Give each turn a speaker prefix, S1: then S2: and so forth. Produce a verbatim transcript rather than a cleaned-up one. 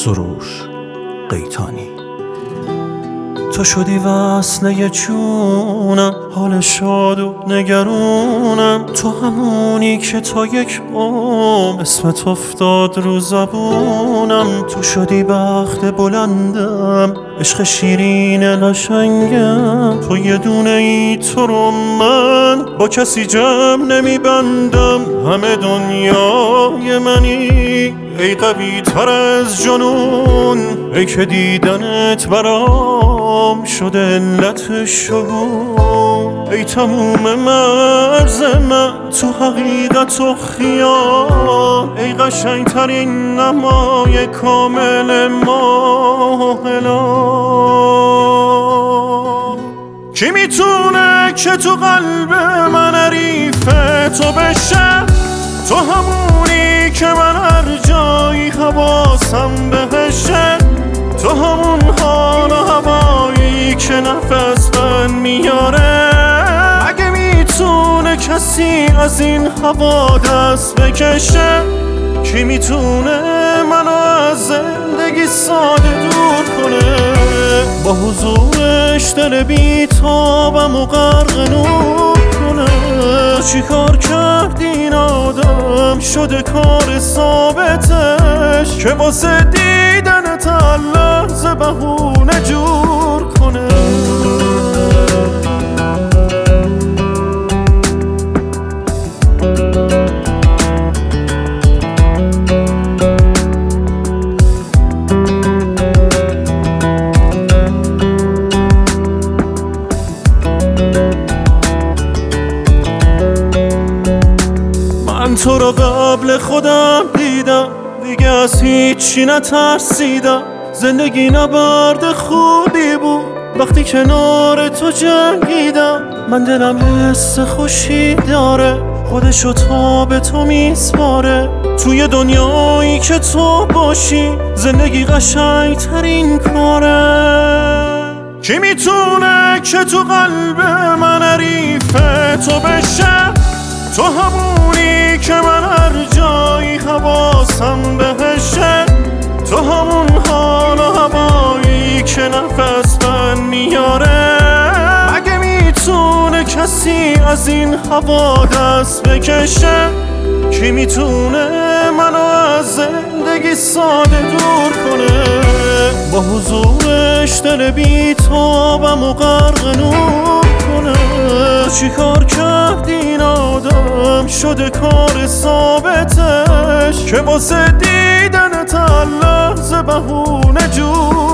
S1: سروش قیتانی. تو شدی وصله جونم، حال شاد و نگرونم، تو همونی که تا یک عمر اسمت افتاد رو زبونم. تو شدی بخت بلندم، عشق شیرین قشنگم، تو یه دونه ای تو رو من با کسی جمع نمیبندم. همه دنیای منی ای قوی تر از جنون، ای که دیدنت برام شده علت شگون. ای تموم مرز من تو حقیقت و خیال، ای قشنگ ترین نمای کامل ماهلان. کی میتونه که تو قلب من حریف تو بشه؟ تو همونی که من هر جایی حواسم بهشه، تو همون حال و هوایی که نفس من میاره. مگه میتونه کسی از این هوا دست بکشه؟ کی میتونه منو از زندگی ساده دور کنه؟ با حضورش دل بیتابم و غرق نور کنه. چی کار کرد این آدم شده کار ثابتش، که واسه دیدن تا لحظه بهونه جور کنه. من تو رو قبل خودم دیدم، دیگه از هیچی نترسیدم. زندگی نبرد خوبی بود وقتی کنار تو جنگیدم. من دلم حس خوشی داره، خودشو تا به تو میسپاره. توی دنیایی که تو باشی زندگی قشنگ ترین کاره. کی میتونه که تو قلب من حریف تو بشه؟ تو همونی که من هر جایی حواسم بهشه، تو همون حال و هوایی که نفس من میاره. مگه میتونه کسی از این هوا دست بکشه؟ کی میتونه منو از زندگی ساده دور کنه؟ با حضورش دل بیتابم و غرق نور کنه. چی کار کرد این آدم شده کار ثابتش، که واسه دیدن تا لحظه بهونه جور